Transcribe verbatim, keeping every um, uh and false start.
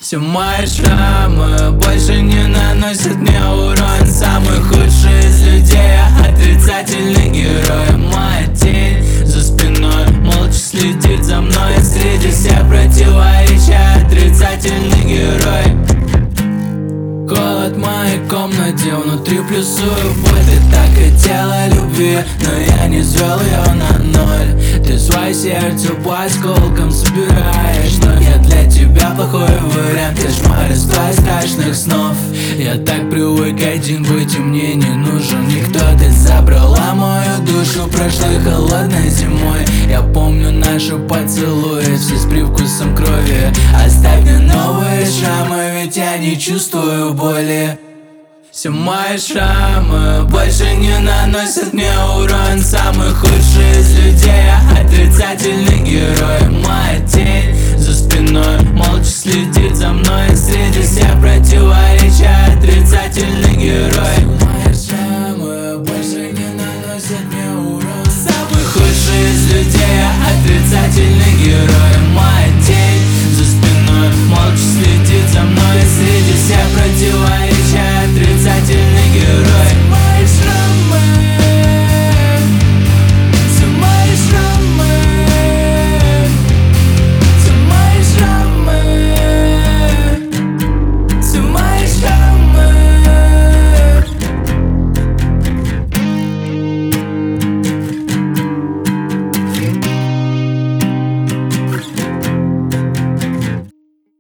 Все мои шрамы больше не наносят мне урон. Самый худший из людей, я отрицательный герой. Моя тень за спиной молча следит за мной. Среди всех противоречий отрицательный герой. Холод в моей комнате, внутри плюсую боль. Ты так хотела любви, но я не звел ее на ноль. Ты свое сердце по осколкам собираешь, но я для тебя плохой вариант. Кошмар из твоих страшных снов. Я так привык один быть, и мне не нужен никто. Ты забрала мою душу прошлой холодной зимой. Я помню наши поцелуи, все с привкусом крови. Оставь мне новые шрамы, ведь я не чувствую боли. Все мои шрамы больше не наносят мне урон. Самый худший из людей, я отрицательный герой. Моя тень за спиной